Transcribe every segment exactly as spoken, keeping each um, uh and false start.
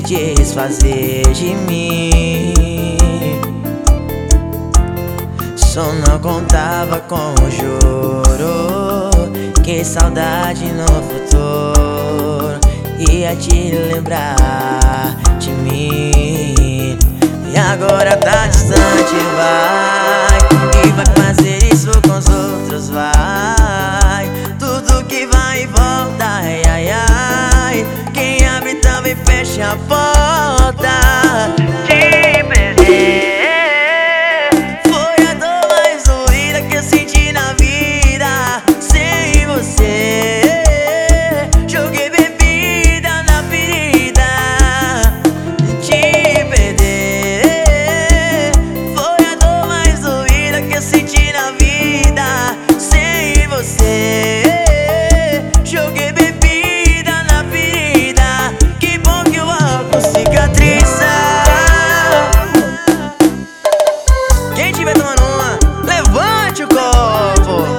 desfazer de mim. Só não contava com o juro que saudade no futuro ia te lembrar de mim. E agora tá distante, vai, e vai fazer isso com os outros, vai. Tudo que vai e volta, ai, ai, ai. Quem abre também fecha a porta. Te perder foi a dor mais doída que eu senti na vida. Sem você joguei bebida na ferida. Te perder foi a dor mais doída que eu senti na vida. Sem você joguei bebida na ferida. Que bom que o álcool cicatriza. Quem tiver tomando uma, levante o copo.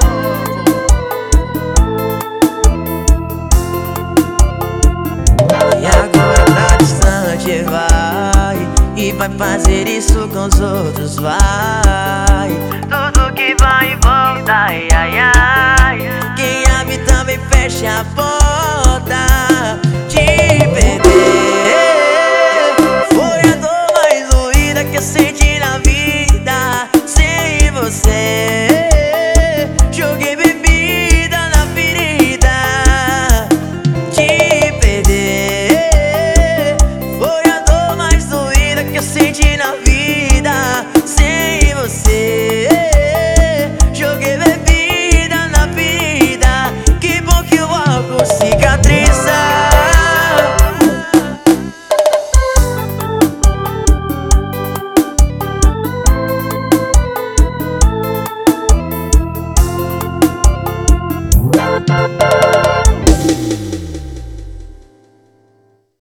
E agora tá distante, vai, e vai fazer isso com os outros, vai. Tudo que vai e volta, ai, ai, ai. Quem abre também fecha a porta.